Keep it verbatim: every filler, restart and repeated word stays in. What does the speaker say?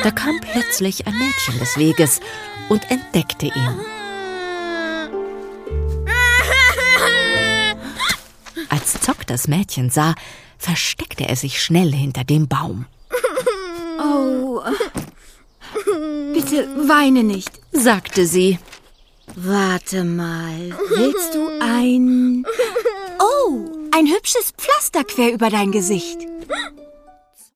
Da kam plötzlich ein Mädchen des Weges und entdeckte ihn. Als Zock das Mädchen sah, versteckte er sich schnell hinter dem Baum. Oh, bitte weine nicht, sagte sie. Warte mal, willst du ein... Oh, ein hübsches Pflaster quer über dein Gesicht.